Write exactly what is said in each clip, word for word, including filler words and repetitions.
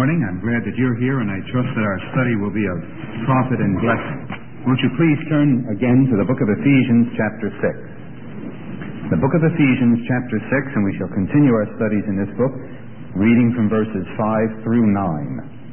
morning. I'm glad that you're here, and I trust that our study will be of profit and blessing. Won't you please turn again to the book of Ephesians, chapter six. The book of Ephesians, chapter six, and we shall continue our studies in this book, reading from verses five through nine.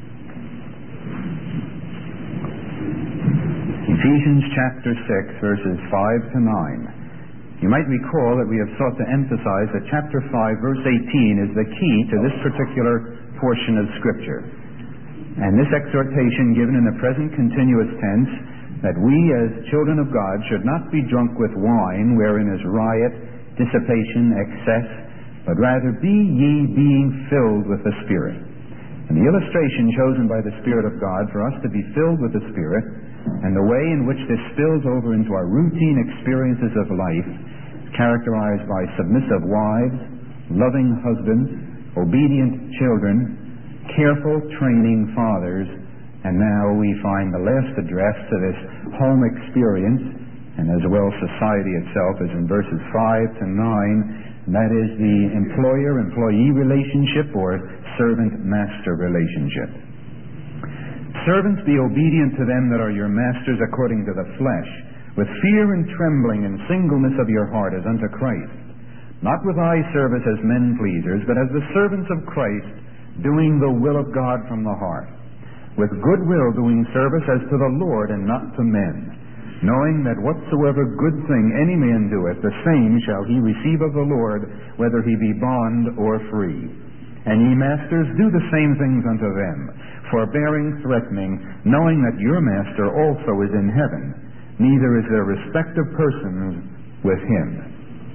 Ephesians, chapter six, verses five to nine. You might recall that we have sought to emphasize that chapter five, verse eighteen is the key to this particular portion of Scripture. And this exhortation given in the present continuous tense, that we as children of God should not be drunk with wine, wherein is riot, dissipation, excess, but rather be ye being filled with the Spirit. And the illustration chosen by the Spirit of God for us to be filled with the Spirit, and the way in which this spills over into our routine experiences of life, characterized by submissive wives, loving husbands, obedient children, careful training fathers, and now we find the last address to this home experience, and as well society itself, is in verses five to nine, and that is the employer-employee relationship or servant-master relationship. Servants, be obedient to them that are your masters according to the flesh, with fear and trembling and singleness of your heart as unto Christ, not with eye service as men pleasers, but as the servants of Christ, doing the will of God from the heart, with good will doing service as to the Lord and not to men, knowing that whatsoever good thing any man doeth, the same shall he receive of the Lord, whether he be bond or free. And ye masters, do the same things unto them, forbearing, threatening, knowing that your master also is in heaven, neither is there respect of persons with him.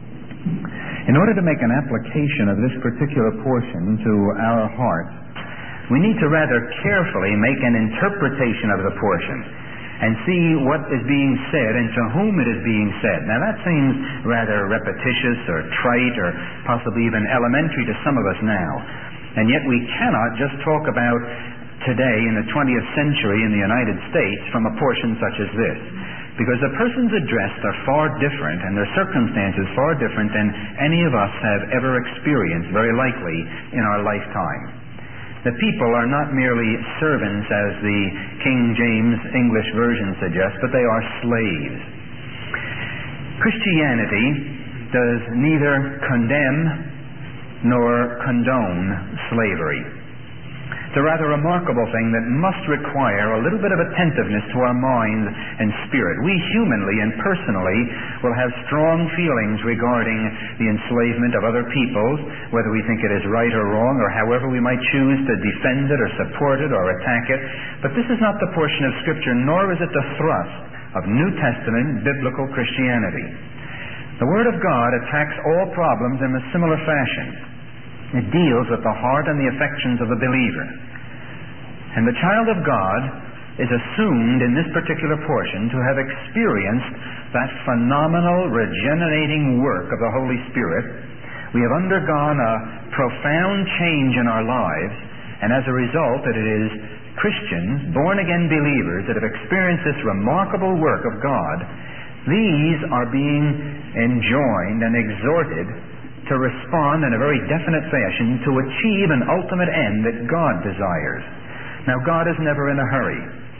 In order to make an application of this particular portion to our hearts, we need to rather carefully make an interpretation of the portion and see what is being said and to whom it is being said. Now that seems rather repetitious or trite or possibly even elementary to some of us now. And yet we cannot just talk about today in the twentieth century in the United States from a portion such as this. Because the persons addressed are far different and their circumstances far different than any of us have ever experienced, very likely, in our lifetime. The people are not merely servants, as the King James English Version suggests, but they are slaves. Christianity does neither condemn nor condone slavery. It's a rather remarkable thing that must require a little bit of attentiveness to our minds and spirit. We humanly and personally will have strong feelings regarding the enslavement of other peoples, whether we think it is right or wrong, or however we might choose to defend it or support it or attack it. But this is not the portion of Scripture, nor is it the thrust of New Testament biblical Christianity. The Word of God attacks all problems in a similar fashion. It deals with the heart and the affections of the believer. And the child of God is assumed in this particular portion to have experienced that phenomenal regenerating work of the Holy Spirit. We have undergone a profound change in our lives, and as a result that it is Christians, born-again believers, that have experienced this remarkable work of God. These are being enjoined and exhorted to respond in a very definite fashion to achieve an ultimate end that God desires. Now, God is never in a hurry.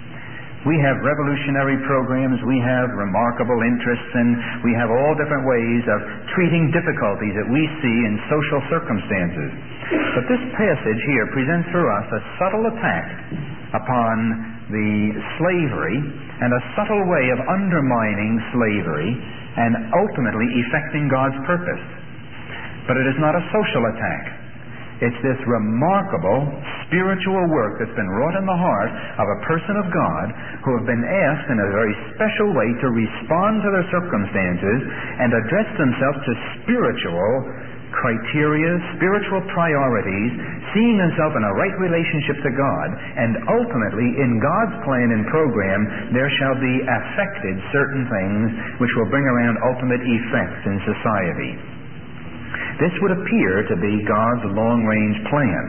We have revolutionary programs, we have remarkable interests, and we have all different ways of treating difficulties that we see in social circumstances. But this passage here presents for us a subtle attack upon the slavery and a subtle way of undermining slavery and ultimately effecting God's purpose. But it is not a social attack. It's this remarkable spiritual work that's been wrought in the heart of a person of God who have been asked in a very special way to respond to their circumstances and address themselves to spiritual criteria, spiritual priorities, seeing themselves in a right relationship to God, and ultimately in God's plan and program there shall be affected certain things which will bring around ultimate effects in society. This would appear to be God's long-range plan.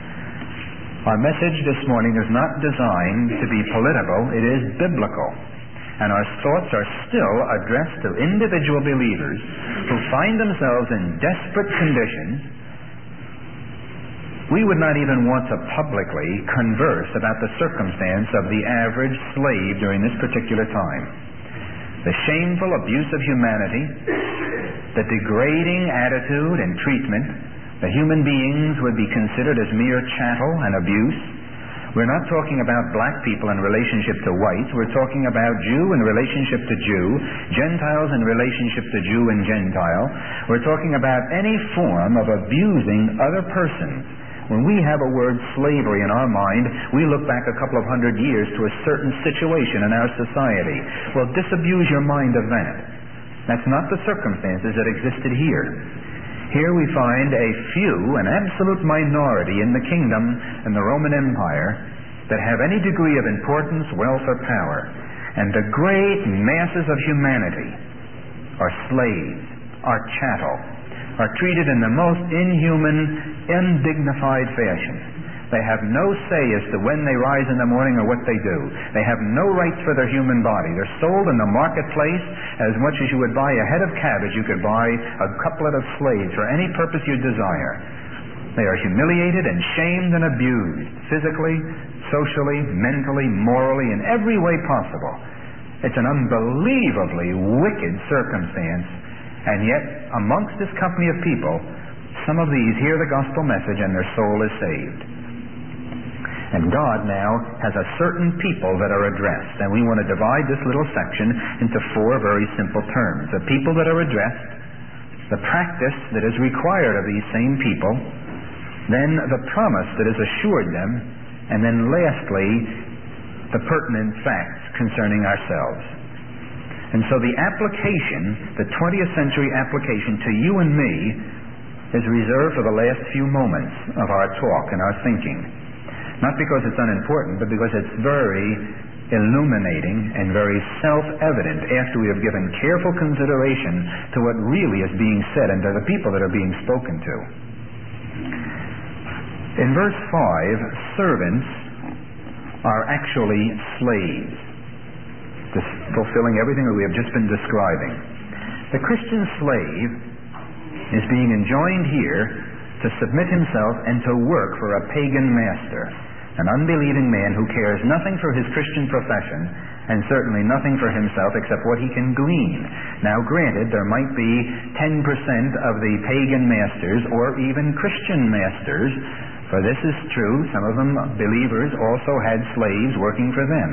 Our message this morning is not designed to be political, it is biblical. And our thoughts are still addressed to individual believers who find themselves in desperate conditions We would not even want to publicly converse about the circumstance of the average slave during this particular time. The shameful abuse of humanity, the degrading attitude and treatment, that human beings would be considered as mere chattel and abuse. We're not talking about black people in relationship to whites. We're talking about Jew in relationship to Jew, Gentiles in relationship to Jew and Gentile. We're talking about any form of abusing other persons. When we have a word slavery in our mind, we look back a couple of hundred years to a certain situation in our society. Well, disabuse your mind of that. That's not the circumstances that existed here. Here we find a few, an absolute minority in the kingdom and the Roman Empire that have any degree of importance, wealth, or power. And the great masses of humanity are slaves, are chattel, are treated in the most inhuman, undignified fashion. They have no say as to when they rise in the morning or what they do. They have no rights for their human body. They're sold in the marketplace as much as you would buy a head of cabbage. You could buy a couplet of slaves for any purpose you desire. They are humiliated and shamed and abused, physically, socially, mentally, morally, in every way possible. It's an unbelievably wicked circumstance. And yet, amongst this company of people, some of these hear the gospel message and their soul is saved. And God now has a certain people that are addressed. And we want to divide this little section into four very simple terms. The people that are addressed, the practice that is required of these same people, then the promise that is assured them, and then lastly, the pertinent facts concerning ourselves. And so the application, the twentieth century application to you and me, is reserved for the last few moments of our talk and our thinking. Not because it's unimportant, but because it's very illuminating and very self-evident after we have given careful consideration to what really is being said and to the people that are being spoken to. In verse five, servants are actually slaves, just fulfilling everything that we have just been describing. The Christian slave is being enjoined here to submit himself and to work for a pagan master, an unbelieving man who cares nothing for his Christian profession and certainly nothing for himself except what he can glean. Now, granted, there might be ten percent of the pagan masters or even Christian masters, for this is true, some of them, believers, also had slaves working for them.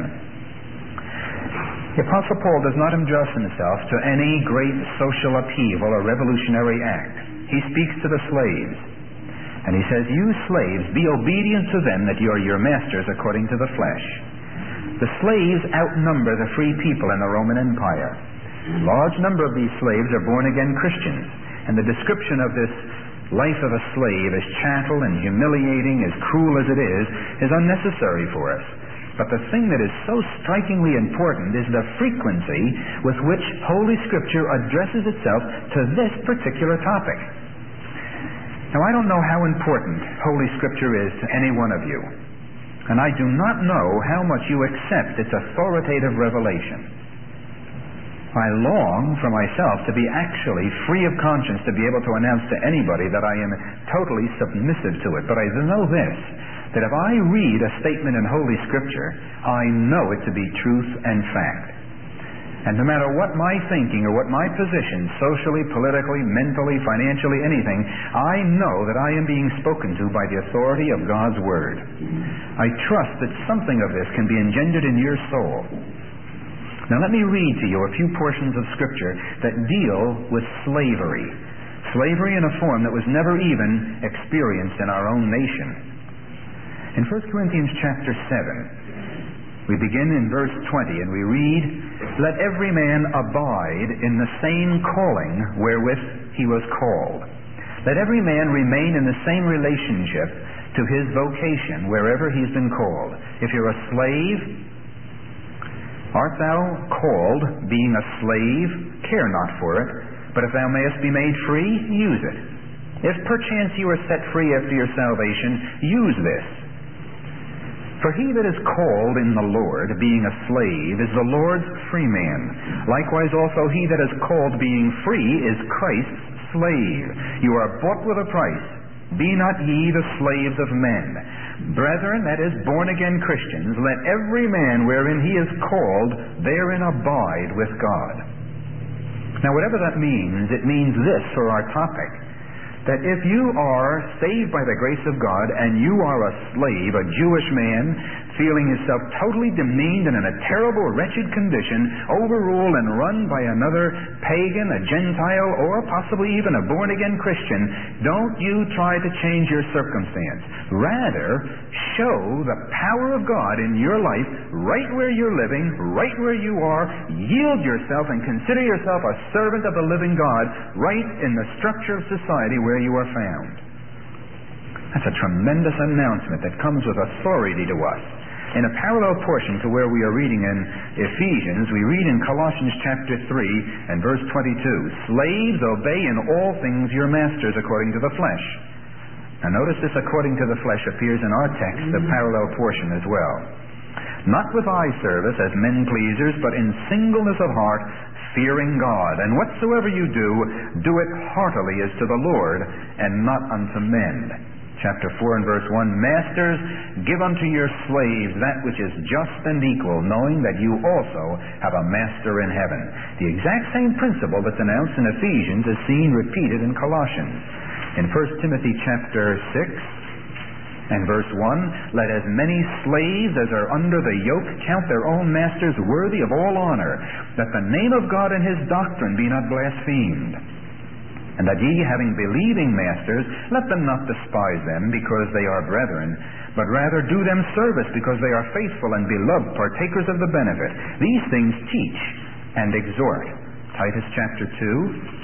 The Apostle Paul does not address himself to any great social upheaval or revolutionary act. He speaks to the slaves. And he says, you slaves, be obedient to them that you are your masters according to the flesh. The slaves outnumber the free people in the Roman Empire. A large number of these slaves are born-again Christians. And the description of this life of a slave, as chattel and humiliating, as cruel as it is, is unnecessary for us. But the thing that is so strikingly important is the frequency with which Holy Scripture addresses itself to this particular topic. Now, I don't know how important Holy Scripture is to any one of you, and I do not know how much you accept its authoritative revelation. I long for myself to be actually free of conscience to be able to announce to anybody that I am totally submissive to it, but I know this, that if I read a statement in Holy Scripture, I know it to be truth and fact. And no matter what my thinking or what my position, socially, politically, mentally, financially, anything, I know that I am being spoken to by the authority of God's Word. I trust that something of this can be engendered in your soul. Now let me read to you a few portions of Scripture that deal with slavery. Slavery in a form that was never even experienced in our own nation. In First Corinthians chapter seven, we begin in verse twenty, and we read, let every man abide in the same calling wherewith he was called. Let every man remain in the same relationship to his vocation wherever he's been called. If you're a slave, art thou called, being a slave? Care not for it. But if thou mayest be made free, use it. If perchance you are set free after your salvation, use this. For he that is called in the Lord, being a slave, is the Lord's free man. Likewise also he that is called being free is Christ's slave. You are bought with a price. Be not ye the slaves of men. Brethren, that is, born-again Christians, let every man wherein he is called therein abide with God. Now, whatever that means, it means this for our topic, that if you are saved by the grace of God and you are a slave, a Jewish man, feeling yourself totally demeaned and in a terrible, wretched condition, overruled and run by another pagan, a Gentile, or possibly even a born-again Christian, don't you try to change your circumstance. Rather, show the power of God in your life right where you're living, right where you are. Yield yourself and consider yourself a servant of the living God right in the structure of society where you are found. That's a tremendous announcement that comes with authority to us. In a parallel portion to where we are reading in Ephesians, we read in Colossians chapter three and verse twenty-two, Slaves, obey in all things your masters according to the flesh. Now notice this according to the flesh appears in our text, the parallel portion as well. Not with eye service as men pleasers, but in singleness of heart, fearing God. And whatsoever you do, do it heartily as to the Lord, and not unto men. Chapter four and verse one, Masters, give unto your slaves that which is just and equal, knowing that you also have a master in heaven. The exact same principle that's announced in Ephesians is seen repeated in Colossians. In First Timothy chapter six and verse one, let as many slaves as are under the yoke count their own masters worthy of all honor, that the name of God and his doctrine be not blasphemed. And that ye, having believing masters, let them not despise them, because they are brethren, but rather do them service, because they are faithful and beloved, partakers of the benefit. These things teach and exhort. Titus chapter two,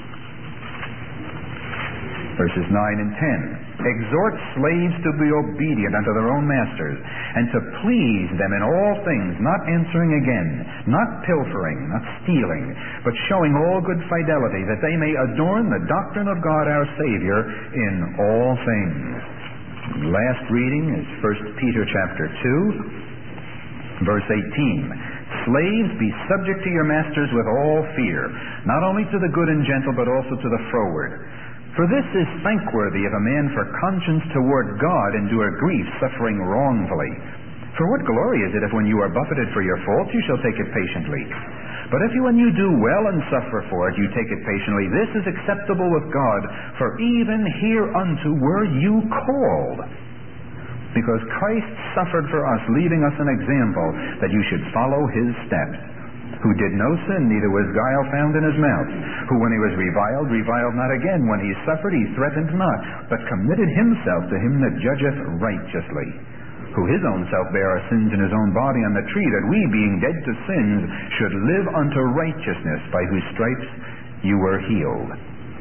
verses nine and ten. Exhort slaves to be obedient unto their own masters, and to please them in all things, not answering again, not pilfering, not stealing, but showing all good fidelity, that they may adorn the doctrine of God our Savior in all things. Last reading is First Peter chapter two, verse eighteen. Slaves, be subject to your masters with all fear, not only to the good and gentle, but also to the froward. For this is thankworthy of a man for conscience toward God endure grief, suffering wrongfully. For what glory is it if when you are buffeted for your faults, you shall take it patiently? But if you, when you do well and suffer for it, you take it patiently, this is acceptable with God, for even hereunto were you called. Because Christ suffered for us, leaving us an example that you should follow his steps. Who did no sin, neither was guile found in his mouth. Who, when he was reviled, reviled not again. When he suffered, he threatened not, but committed himself to him that judgeth righteously. Who his own self bare our sins in his own body on the tree, that we, being dead to sins, should live unto righteousness, by whose stripes you were healed.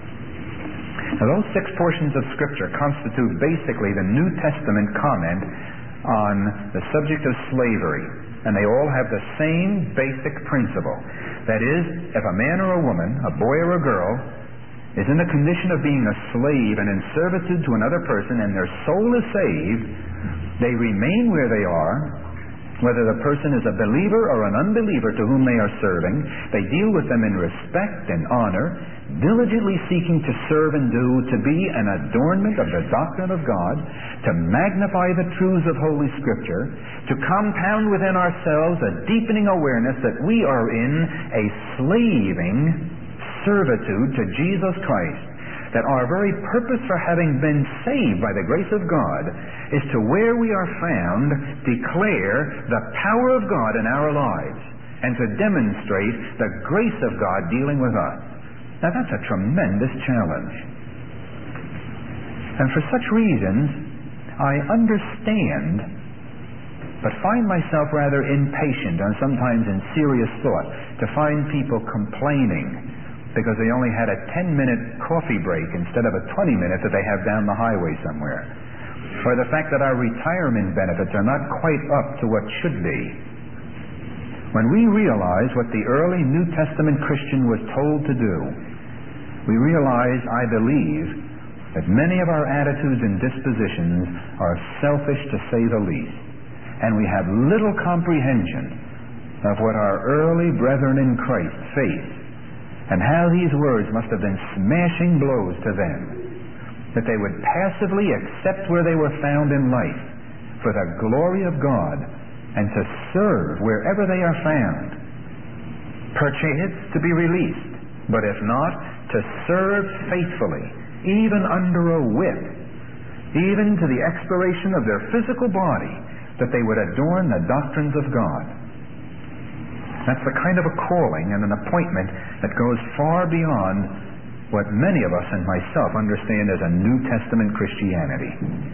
Now, those six portions of Scripture constitute basically the New Testament comment on the subject of slavery. And they all have the same basic principle. That is, if a man or a woman, a boy or a girl, is in the condition of being a slave and in servitude to another person, and their soul is saved, they remain where they are, whether the person is a believer or an unbeliever to whom they are serving. They deal with them in respect and honor, diligently seeking to serve and do, to be an adornment of the doctrine of God, to magnify the truths of Holy Scripture, to compound within ourselves a deepening awareness that we are in a slaving servitude to Jesus Christ, that our very purpose for having been saved by the grace of God is to, where we are found, declare the power of God in our lives, and to demonstrate the grace of God dealing with us. Now, that's a tremendous challenge. And for such reasons, I understand, but find myself rather impatient and sometimes in serious thought to find people complaining because they only had a ten-minute coffee break instead of a twenty-minute that they have down the highway somewhere. Or the fact that our retirement benefits are not quite up to what should be. When we realize what the early New Testament Christian was told to do, we realize, I believe, that many of our attitudes and dispositions are selfish to say the least. And we have little comprehension of what our early brethren in Christ faced, and how these words must have been smashing blows to them. that they would passively accept where they were found in life for the glory of God and to serve wherever they are found. Perchance to be released, but if not, to serve faithfully, even under a whip, even to the expiration of their physical body, that they would adorn the doctrines of God. That's the kind of a calling and an appointment that goes far beyond what many of us and myself understand as a New Testament Christianity.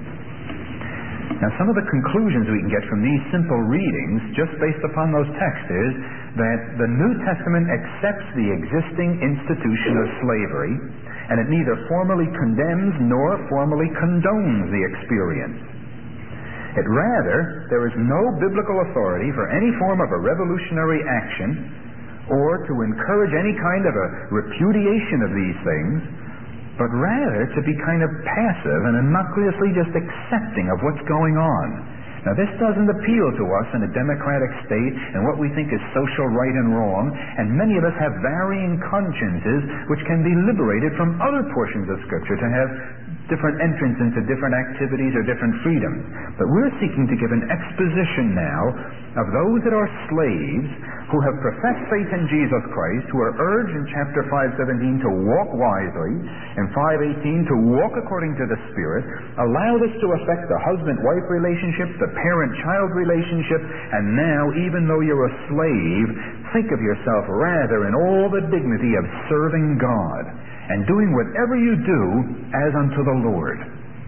Now, some of the conclusions we can get from these simple readings, just based upon those texts, is that the New Testament accepts the existing institution of slavery, and it neither formally condemns nor formally condones the experience. It rather, there is no biblical authority for any form of a revolutionary action or to encourage any kind of a repudiation of these things, but rather to be kind of passive and innocuously just accepting of what's going on. Now, this doesn't appeal to us in a democratic state and what we think is social right and wrong, and many of us have varying consciences which can be liberated from other portions of Scripture to have different entrance into different activities or different freedoms. But we're seeking to give an exposition now of those that are slaves who have professed faith in Jesus Christ, who are urged in chapter five seventeen to walk wisely, and five eighteen to walk according to the Spirit. Allow this to affect the husband-wife relationship, the parent-child relationship, and now, even though you're a slave, think of yourself rather in all the dignity of serving God and doing whatever you do as unto the Lord.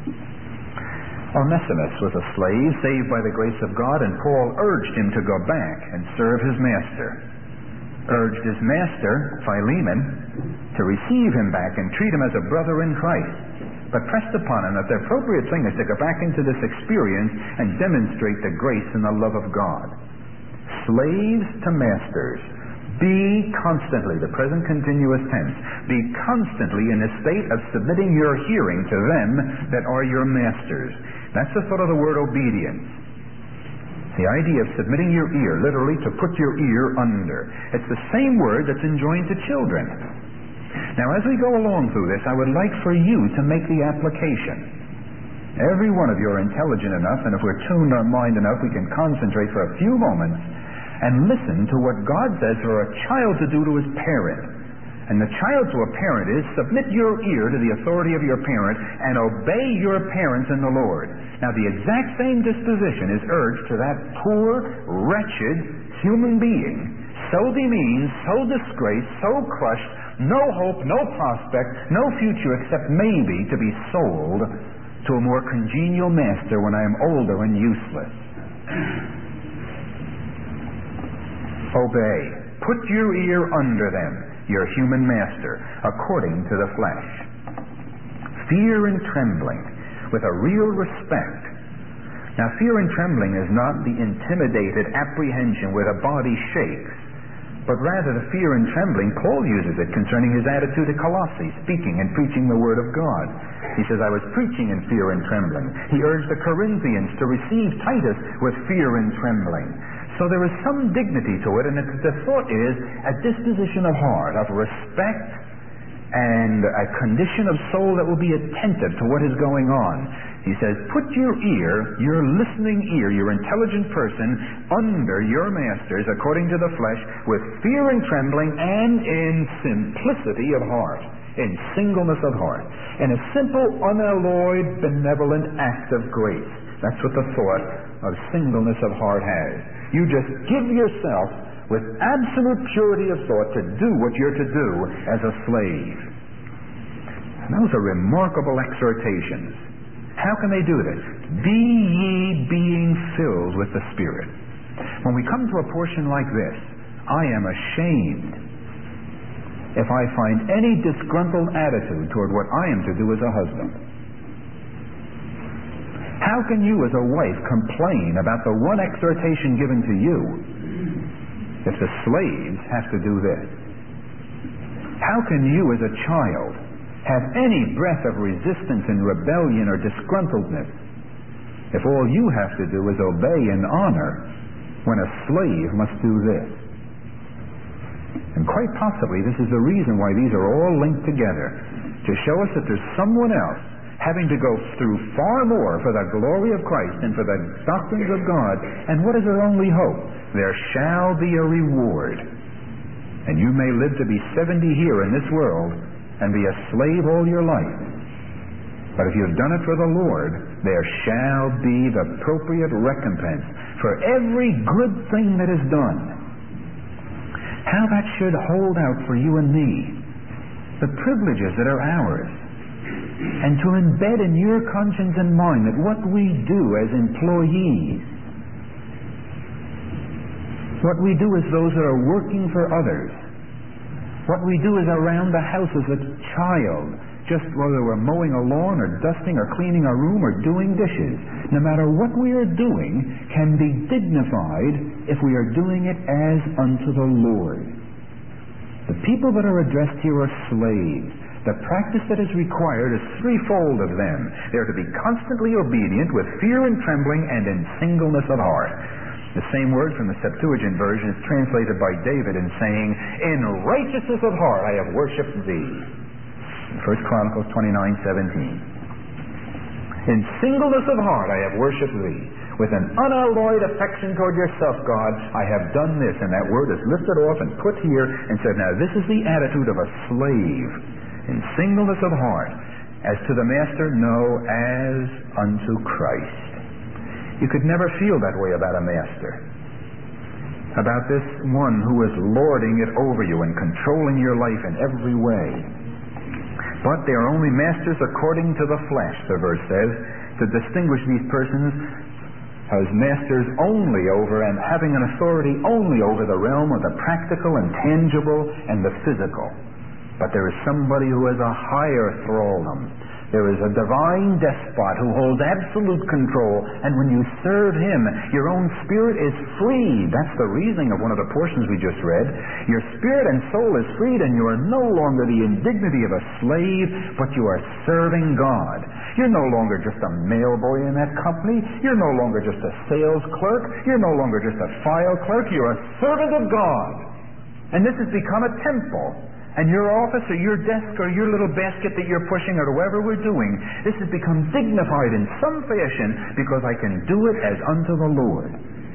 Onesimus was a slave saved by the grace of God, and Paul urged him to go back and serve his master. Urged his master, Philemon, to receive him back and treat him as a brother in Christ, but pressed upon him that the appropriate thing is to go back into this experience and demonstrate the grace and the love of God. Slaves to masters, be constantly, the present continuous tense, be constantly in a state of submitting your hearing to them that are your masters. That's the thought of the word obedience. The idea of submitting your ear, literally to put your ear under. It's the same word that's enjoined to children. Now, as we go along through this, I would like for you to make the application. Every one of you are intelligent enough, and if we're tuned our mind enough, we can concentrate for a few moments and listen to what God says for a child to do to his parent. And the child to a parent is, submit your ear to the authority of your parent and obey your parents in the Lord. Now, the exact same disposition is urged to that poor, wretched human being, so demeaned, so disgraced, so crushed, no hope, no prospect, no future except maybe to be sold to a more congenial master when I am older and useless. Obey. Put your ear under them, your human master, according to the flesh. Fear and trembling, with a real respect. Now, fear and trembling is not the intimidated apprehension where the body shakes, but rather the fear and trembling, Paul uses it concerning his attitude at Colossae, speaking and preaching the Word of God. He says, I was preaching in fear and trembling. He urged the Corinthians to receive Titus with fear and trembling. So there is some dignity to it, and the thought is a disposition of heart, of respect, and a condition of soul that will be attentive to what is going on. He says, put your ear, your listening ear, your intelligent person, under your masters, according to the flesh, with fear and trembling, and in simplicity of heart, in singleness of heart, in a simple, unalloyed, benevolent act of grace. That's what the thought of singleness of heart has. You just give yourself with absolute purity of thought to do what you're to do as a slave. And those are remarkable exhortations. How can they do this? Be ye being filled with the Spirit. When we come to a portion like this, I am ashamed if I find any disgruntled attitude toward what I am to do as a husband. How can you as a wife complain about the one exhortation given to you if the slaves have to do this? How can you as a child have any breath of resistance and rebellion or disgruntledness if all you have to do is obey and honor when a slave must do this? And quite possibly this is the reason why these are all linked together, to show us that there's someone else having to go through far more for the glory of Christ and for the doctrines of God. And what is our only hope? There shall be a reward. And you may live to be seventy here in this world and be a slave all your life. But if you've done it for the Lord, there shall be the appropriate recompense for every good thing that is done. How that should hold out for you and me, the privileges that are ours, and to embed in your conscience and mind that what we do as employees, what we do as those that are working for others, what we do is around the house as a child, just whether we're mowing a lawn or dusting or cleaning a room or doing dishes, no matter what we are doing, can be dignified if we are doing it as unto the Lord. The people that are addressed here are slaves. The practice that is required is threefold of them. They are to be constantly obedient with fear and trembling and in singleness of heart. The same word from the Septuagint version is translated by David in saying, "In righteousness of heart I have worshipped thee." First Chronicles twenty-nine seventeen. "In singleness of heart I have worshipped thee. With an unalloyed affection toward yourself, God, I have done this." And that word is lifted off and put here and said, now this is the attitude of a slave. In singleness of heart, as to the master, no, as unto Christ. You could never feel that way about a master, about this one who is lording it over you and controlling your life in every way. But they are only masters according to the flesh, the verse says, to distinguish these persons as masters only over and having an authority only over the realm of the practical and tangible and the physical. But there is somebody who has a higher thraldom. There is a divine despot who holds absolute control, and when you serve him, your own spirit is freed. That's the reasoning of one of the portions we just read. Your spirit and soul is freed, and you are no longer the indignity of a slave, but you are serving God. You're no longer just a mail boy in that company. You're no longer just a sales clerk. You're no longer just a file clerk. You're a servant of God. And this has become a temple. And your office or your desk or your little basket that you're pushing or whatever we're doing, this has become dignified in some fashion because I can do it as unto the Lord.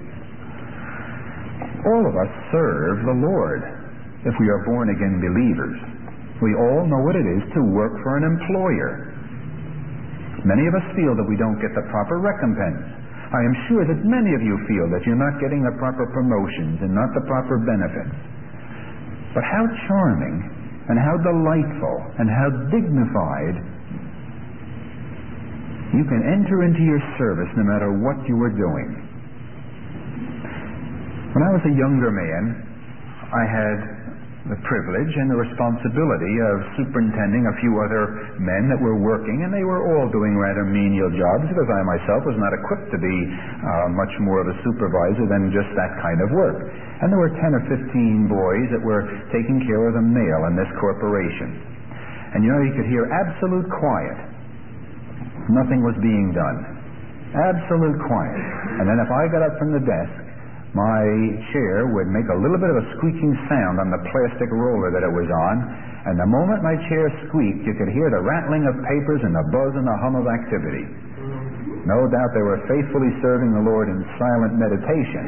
All of us serve the Lord if we are born again believers. We all know what it is to work for an employer. Many of us feel that we don't get the proper recompense. I am sure that many of you feel that you're not getting the proper promotions and not the proper benefits. But how charming and how delightful and how dignified you can enter into your service no matter what you are doing. When I was a younger man, I had the privilege and the responsibility of superintending a few other men that were working, and they were all doing rather menial jobs because I myself was not equipped to be uh, much more of a supervisor than just that kind of work. And there were ten or fifteen boys that were taking care of the mail in this corporation. And you know, you could hear absolute quiet. Nothing was being done. Absolute quiet. And then if I got up from the desk, my chair would make a little bit of a squeaking sound on the plastic roller that it was on, and the moment my chair squeaked, you could hear the rattling of papers and the buzz and the hum of activity. No doubt they were faithfully serving the Lord in silent meditation.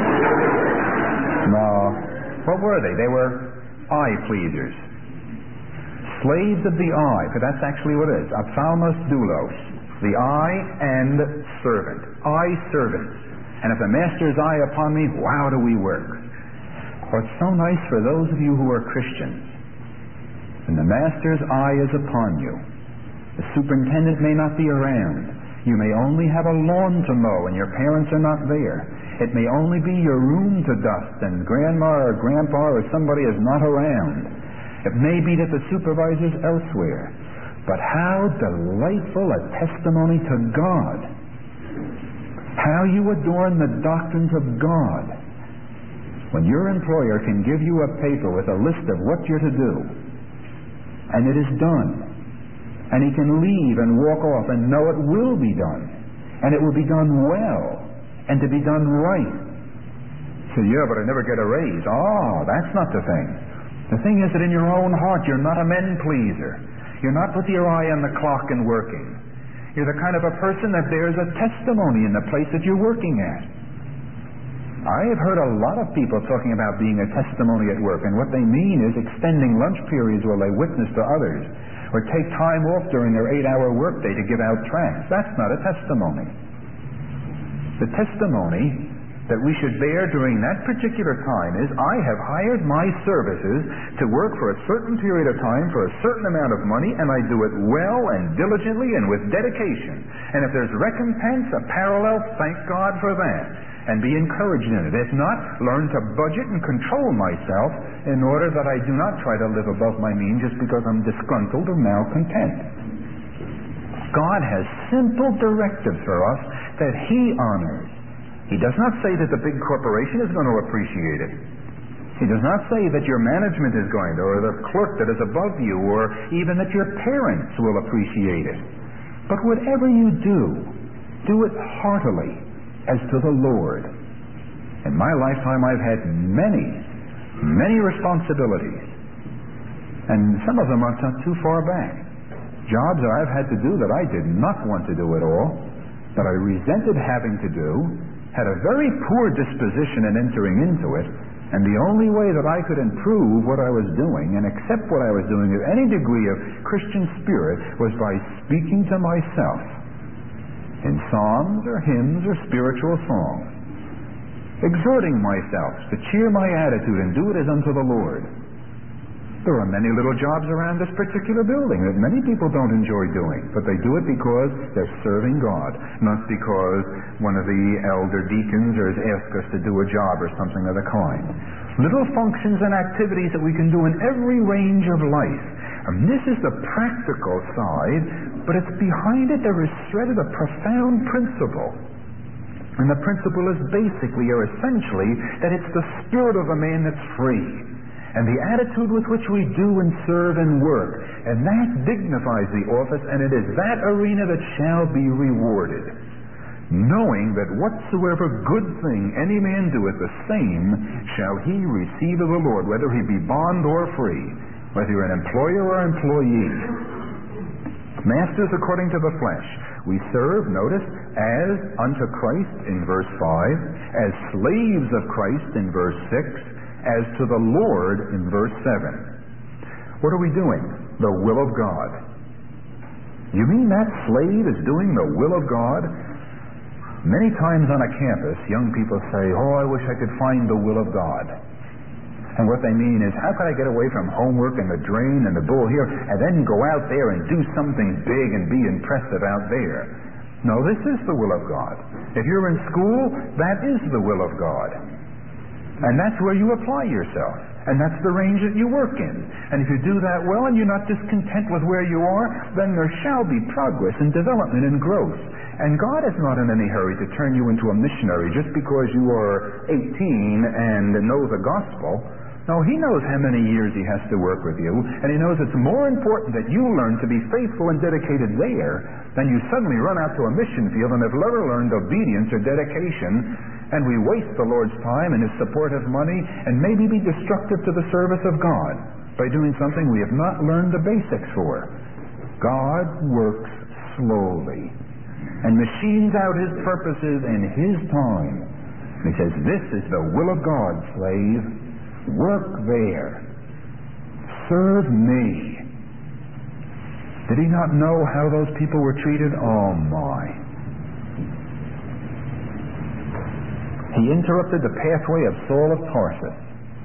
No, what were they? They were eye pleasers. Slaves of the eye, for that's actually what it is. Ophthalmos doulos. The eye and servant. Eye servants. And if the master's eye upon me, wow, do we work. Well, it's so nice for those of you who are Christians. And the master's eye is upon you. The superintendent may not be around. You may only have a lawn to mow and your parents are not there. It may only be your room to dust and grandma or grandpa or somebody is not around. It may be that the supervisor's elsewhere. But how delightful a testimony to God. How you adorn the doctrines of God when your employer can give you a paper with a list of what you're to do, and it is done, and he can leave and walk off and know it will be done, and it will be done well, and to be done right. So, yeah, but I never get a raise. Oh, that's not the thing. The thing is that in your own heart you're not a men pleaser. You're not with your eye on the clock and working. You're the kind of a person that bears a testimony in the place that you're working at. I have heard a lot of people talking about being a testimony at work, and what they mean is extending lunch periods while they witness to others, or take time off during their eight-hour workday to give out tracts. That's not a testimony. The testimony that we should bear during that particular time is, I have hired my services to work for a certain period of time for a certain amount of money, and I do it well and diligently and with dedication. And if there's recompense, a parallel, thank God for that, and be encouraged in it. If not, learn to budget and control myself in order that I do not try to live above my means just because I'm disgruntled or malcontent. God has simple directives for us that He honors. He does not say that the big corporation is going to appreciate it. He does not say that your management is going to, or the clerk that is above you, or even that your parents will appreciate it. But whatever you do, do it heartily, as to the Lord. In my lifetime, I've had many, many responsibilities. And some of them are not too far back. Jobs that I've had to do that I did not want to do at all, that I resented having to do, had a very poor disposition in entering into it, and the only way that I could improve what I was doing and accept what I was doing with any degree of Christian spirit was by speaking to myself in psalms or hymns or spiritual songs, exhorting myself to cheer my attitude and do it as unto the Lord. There are many little jobs around this particular building that many people don't enjoy doing, but they do it because they're serving God, not because one of the elder deacons has asked us to do a job or something of the kind. Little functions and activities that we can do in every range of life. And this is the practical side, but it's behind it there is threaded a profound principle. And the principle is basically or essentially that it's the spirit of a man that's free, and the attitude with which we do and serve and work. And that dignifies the office, and it is that arena that shall be rewarded. Knowing that whatsoever good thing any man doeth, the same shall he receive of the Lord, whether he be bond or free, whether you're an employer or employee. Masters according to the flesh, we serve, notice, as unto Christ in verse five, as slaves of Christ in verse six, as to the Lord in verse seven. What are we doing? The will of God. You mean that slave is doing the will of God? Many times on a campus, young people say, oh, I wish I could find the will of God. And what they mean is, how could I get away from homework and the drain and the bull here, and then go out there and do something big and be impressive out there? No, this is the will of God. If you're in school, that is the will of God. And that's where you apply yourself. And that's the range that you work in. And if you do that well and you're not discontent with where you are, then there shall be progress and development and growth. And God is not in any hurry to turn you into a missionary just because you are eighteen and know the gospel. No, He knows how many years He has to work with you, and He knows it's more important that you learn to be faithful and dedicated there than you suddenly run out to a mission field and have never learned obedience or dedication, and we waste the Lord's time and His support of money and maybe be destructive to the service of God by doing something we have not learned the basics for. God works slowly and machines out His purposes in His time. And He says, this is the will of God, slave. Work there. Serve me. Did He not know how those people were treated? Oh my. He interrupted the pathway of Saul of Tarsus.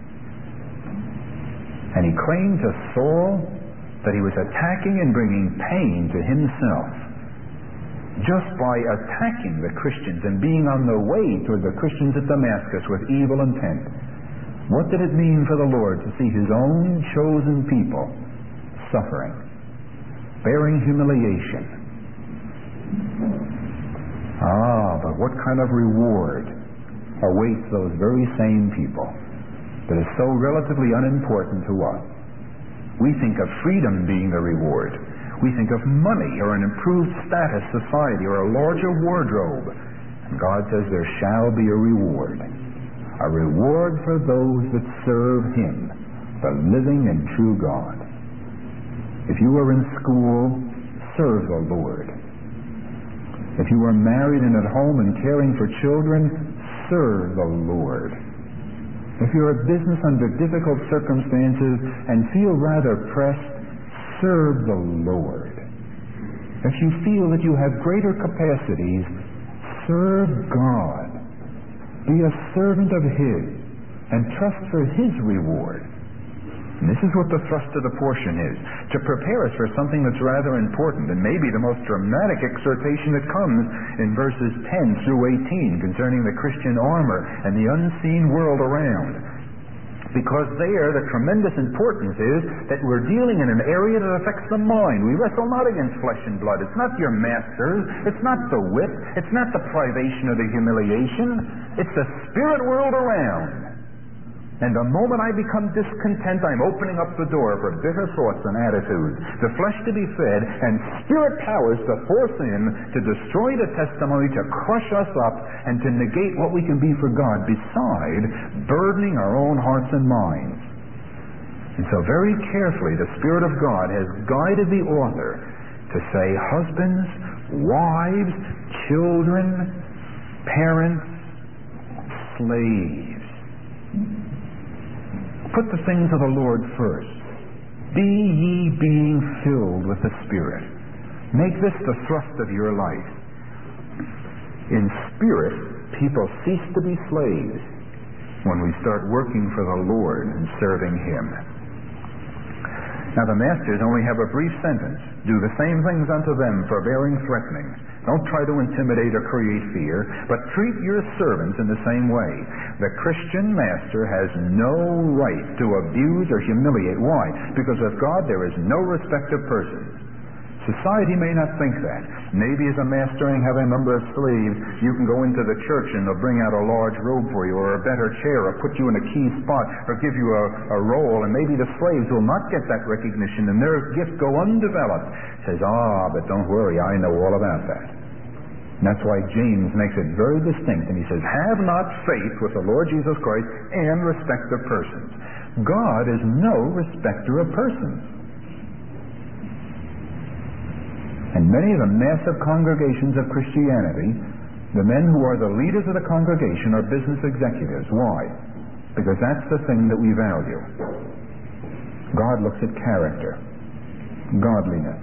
And he claimed to Saul that he was attacking and bringing pain to himself just by attacking the Christians and being on the way toward the Christians at Damascus with evil intent. What did it mean for the Lord to see His own chosen people suffering, bearing humiliation? Ah, but what kind of reward awaits those very same people that is so relatively unimportant to us? We think of freedom being the reward. We think of money or an improved status, society, or a larger wardrobe. And God says there shall be a reward. A reward for those that serve Him, the living and true God. If you are in school, serve the Lord. If you are married and at home and caring for children, serve the Lord. If you're a business under difficult circumstances and feel rather pressed, serve the Lord. If you feel that you have greater capacities, serve God. Be a servant of His and trust for His reward. And this is what the thrust of the portion is, to prepare us for something that's rather important, and maybe the most dramatic exhortation that comes in verses ten through eighteen concerning the Christian armor and the unseen world around. Because there, the tremendous importance is that we're dealing in an area that affects the mind. We wrestle not against flesh and blood. It's not your masters. It's not the whip. It's not the privation or the humiliation. It's the spirit world around. And the moment I become discontent, I'm opening up the door for bitter thoughts and attitudes, the flesh to be fed, and spirit powers to force in, to destroy the testimony, to crush us up, and to negate what we can be for God, beside burdening our own hearts and minds. And so very carefully, the Spirit of God has guided the author to say, husbands, wives, children, parents, slaves. Put the things of the Lord first. Be ye being filled with the Spirit. Make this the thrust of your life. In spirit, people cease to be slaves when we start working for the Lord and serving Him. Now the masters only have a brief sentence. Do the same things unto them, forbearing, threatening. Don't try to intimidate or create fear, but treat your servants in the same way. The Christian master has no right to abuse or humiliate. Why? Because with God there is no respect of persons. Society may not think that. Maybe as a master and have a number of slaves, you can go into the church and they'll bring out a large robe for you, or a better chair, or put you in a key spot, or give you a, a role, and maybe the slaves will not get that recognition and their gift go undeveloped. Says, ah, but don't worry, I know all about that. And that's why James makes it very distinct, and he says, have not faith with the Lord Jesus Christ and respect of persons. God is no respecter of persons. And many of the massive congregations of Christianity, the men who are the leaders of the congregation are business executives. Why? Because that's the thing that we value. God looks at character, godliness.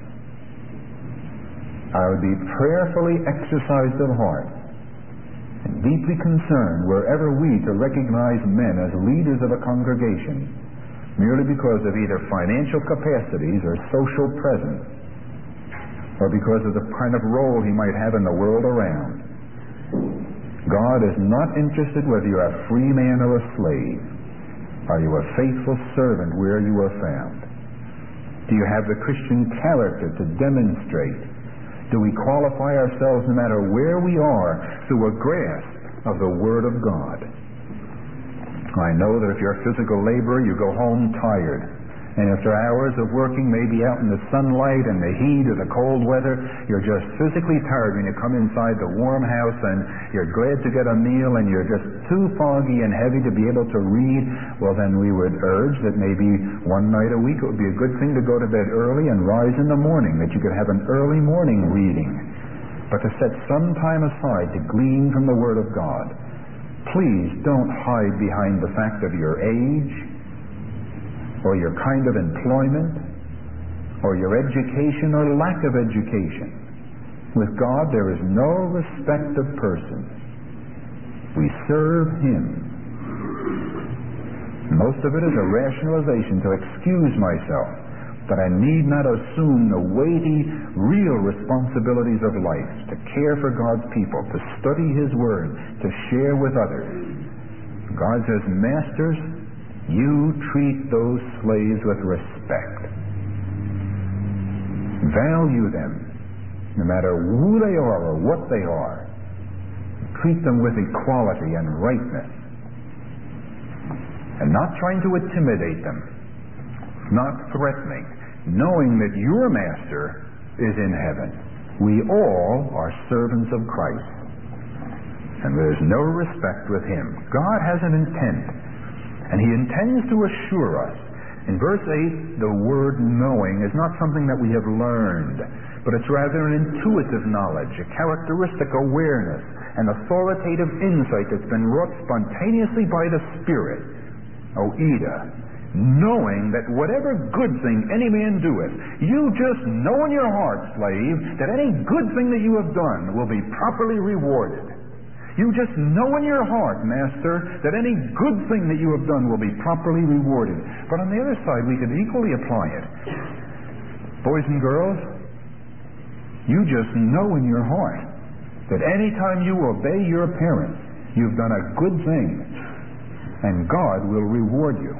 I would be prayerfully exercised of heart and deeply concerned wherever we to recognize men as leaders of a congregation merely because of either financial capacities or social presence, or because of the kind of role he might have in the world around. God is not interested whether you're a free man or a slave. Are you a faithful servant where you are found? Do you have the Christian character to demonstrate? Do we qualify ourselves no matter where we are through a grasp of the Word of God? I know that if you're a physical laborer, you go home tired. And after hours of working, maybe out in the sunlight and the heat or the cold weather, you're just physically tired when you come inside the warm house and you're glad to get a meal and you're just too foggy and heavy to be able to read. Well, then we would urge that maybe one night a week it would be a good thing to go to bed early and rise in the morning, that you could have an early morning reading. But to set some time aside to glean from the Word of God. Please don't hide behind the fact of your age, or your kind of employment, or your education or lack of education. With God there is no respect of persons. We serve Him. Most of it is a rationalization to excuse myself, but I need not assume the weighty, real responsibilities of life, to care for God's people, to study His Word, to share with others. God says, masters, you treat those slaves with respect. Value them, no matter who they are or what they are. Treat them with equality and rightness. And not trying to intimidate them, not threatening, knowing that your master is in heaven. We all are servants of Christ. And there's no respect with Him. God has an intent. And He intends to assure us. In verse eight, the word knowing is not something that we have learned, but it's rather an intuitive knowledge, a characteristic awareness, an authoritative insight that's been wrought spontaneously by the Spirit. O Ida, knowing that whatever good thing any man doeth, you just know in your heart, slave, that any good thing that you have done will be properly rewarded. You just know in your heart, master, that any good thing that you have done will be properly rewarded. But on the other side, we could equally apply it. Boys and girls, you just know in your heart that any time you obey your parents, you've done a good thing, and God will reward you.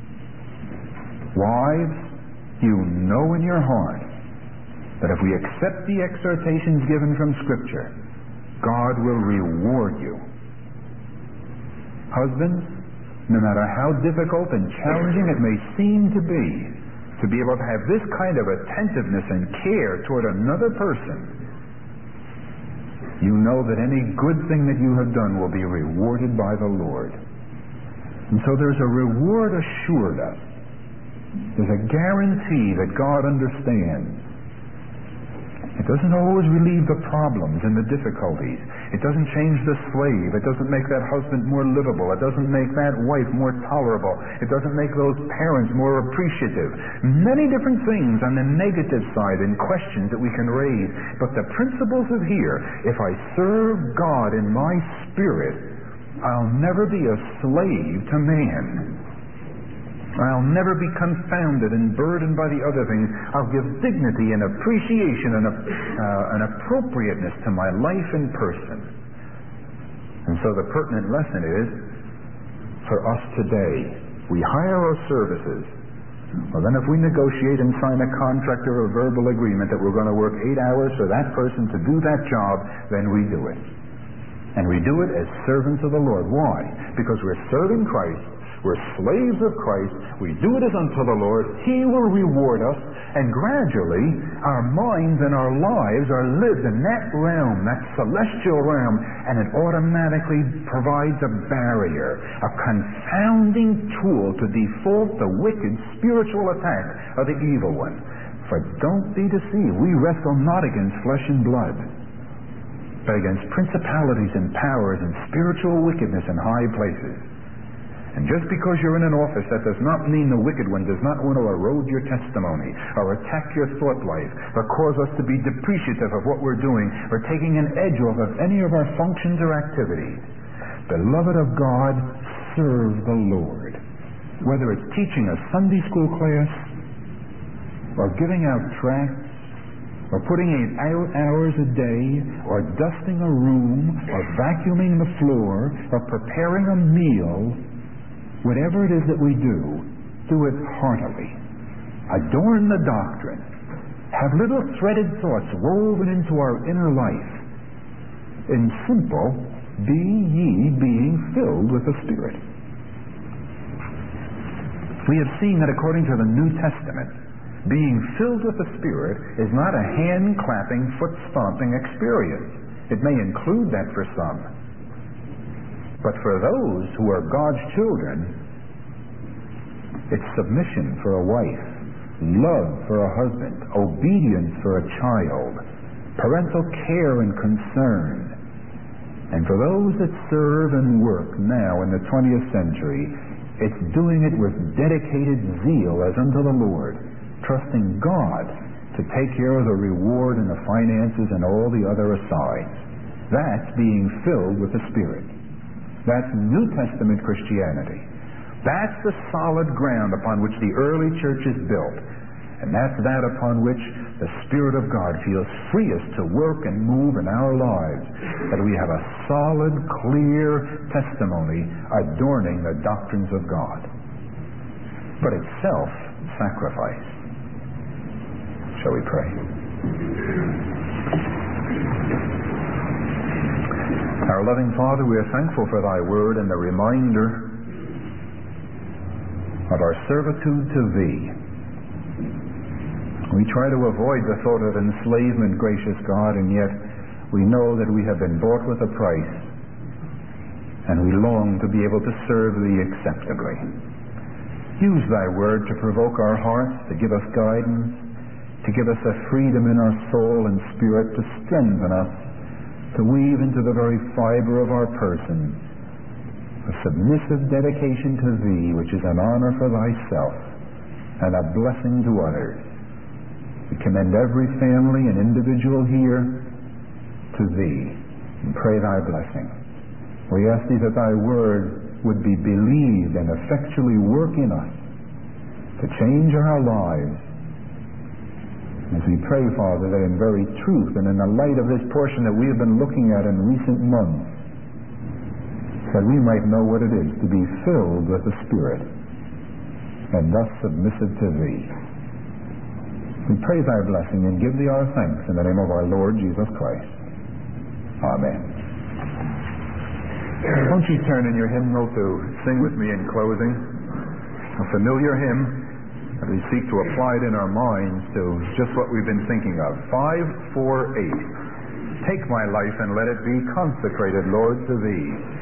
Wives, you know in your heart that if we accept the exhortations given from Scripture, God will reward you. Husbands, no matter how difficult and challenging it may seem to be, to be able to have this kind of attentiveness and care toward another person, you know that any good thing that you have done will be rewarded by the Lord. And so there's a reward assured us. There's a guarantee that God understands. It doesn't always relieve the problems and the difficulties. It doesn't change the slave. It doesn't make that husband more livable. It doesn't make that wife more tolerable. It doesn't make those parents more appreciative. Many different things on the negative side and questions that we can raise. But the principles of here, if I serve God in my spirit, I'll never be a slave to man. I'll never be confounded and burdened by the other things. I'll give dignity and appreciation and uh, an appropriateness to my life and person. And so the pertinent lesson is, for us today, we hire our services. Well, then if we negotiate and sign a contract or a verbal agreement that we're going to work eight hours for that person to do that job, then we do it. And we do it as servants of the Lord. Why? Because we're serving Christ. We're slaves of Christ. We do it as unto the Lord. He will reward us. And gradually, our minds and our lives are lived in that realm, that celestial realm, and it automatically provides a barrier, a confounding tool to default the wicked spiritual attack of the evil one. For don't be deceived. We wrestle not against flesh and blood, but against principalities and powers and spiritual wickedness in high places. And just because you're in an office, that does not mean the wicked one does not want to erode your testimony or attack your thought life or cause us to be depreciative of what we're doing or taking an edge off of any of our functions or activities. Beloved of God, serve the Lord. Whether it's teaching a Sunday school class or giving out tracts or putting eight hours a day or dusting a room or vacuuming the floor or preparing a meal, whatever it is that we do, do it heartily. Adorn the doctrine. Have little threaded thoughts woven into our inner life. In simple, be ye being filled with the Spirit. We have seen that according to the New Testament, being filled with the Spirit is not a hand-clapping, foot-stomping experience. It may include that for some. But for those who are God's children, it's submission for a wife, love for a husband, obedience for a child, parental care and concern. And for those that serve and work now in the twentieth century, it's doing it with dedicated zeal as unto the Lord, trusting God to take care of the reward and the finances and all the other asides. That's being filled with the Spirit. That's New Testament Christianity. That's the solid ground upon which the early church is built. And that's that upon which the Spirit of God feels freest to work and move in our lives. That we have a solid, clear testimony adorning the doctrines of God. But it's self-sacrifice. Shall we pray? Our loving Father, we are thankful for Thy Word and the reminder of our servitude to Thee. We try to avoid the thought of enslavement, gracious God, and yet we know that we have been bought with a price, and we long to be able to serve Thee acceptably. Use Thy Word to provoke our hearts, to give us guidance. to give us a freedom in our soul and spirit, to strengthen us, to weave into the very fiber of our person a submissive dedication to Thee, which is an honor for Thyself and a blessing to others. We commend every family and individual here to Thee and pray Thy blessing. We ask Thee that Thy Word would be believed and effectually work in us to change our lives. As we pray, Father, that in very truth and in the light of this portion that we have been looking at in recent months, that we might know what it is to be filled with the Spirit and thus submissive to Thee. We pray Thy blessing and give Thee our thanks in the name of our Lord Jesus Christ. Amen. Won't you turn in your hymnal to sing with me in closing a familiar hymn that we seek to apply it in our minds to just what we've been thinking of. five four eight. Take my life and let it be consecrated, Lord, to Thee.